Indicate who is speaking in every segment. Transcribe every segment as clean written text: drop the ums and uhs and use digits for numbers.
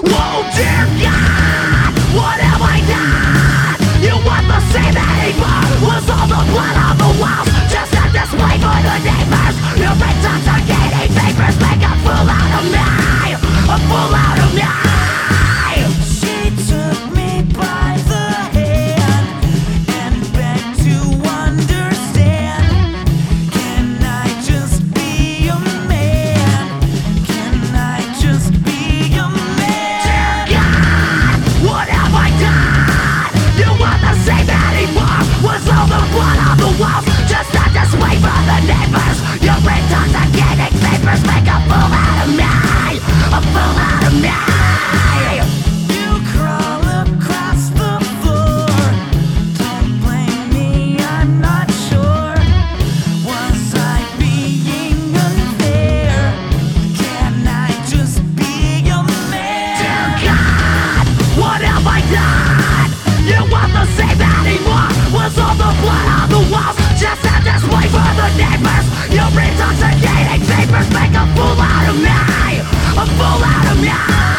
Speaker 1: Oh dear God, what have I done? You want the same anymore? Was all the blood on the walls just a display for the neighbors? Your intoxicating vapors make a fool out of me, a fool out of me.
Speaker 2: She took me by the hand and begged to understand. Can I just be a man? Can I just be a man?
Speaker 1: Dear God, what have I done? You want the same anymore? Was all the blood on the walls just a display for the neighbors? Your intoxicating vapors make a fool out of me, a fool out of me.
Speaker 2: You crawl across the floor. Don't blame me, I'm not sure. Was I being unfair? Can I just be a man?
Speaker 1: Dear God, what have I done? You want the same anymore? Was all the blood on the walls just a display for the neighbors? Your intoxicating vapors make a fool out of me, a fool out of me.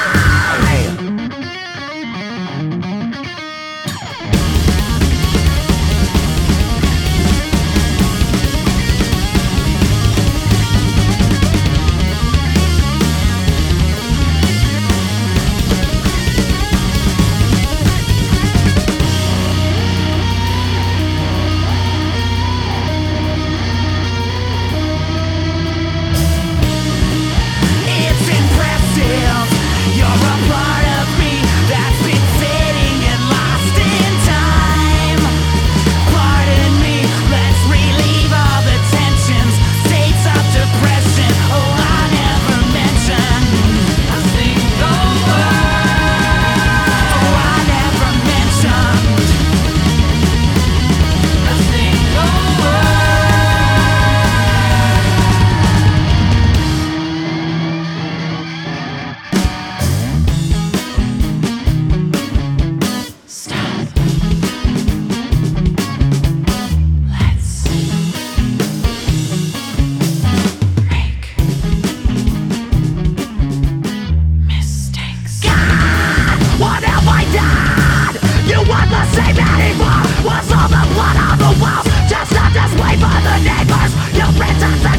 Speaker 2: It's impressive. You're a part of me that's been fading and lost in time. Pardon me, let's relieve all the tensions. States of depression, oh, I never mentioned a single word. Oh, I never mentioned a single word. Stop. Let's make mistakes.
Speaker 1: God, what have I done? You want the same anymore? Was all the blood on the walls just a display for the neighbors? Your intoxicating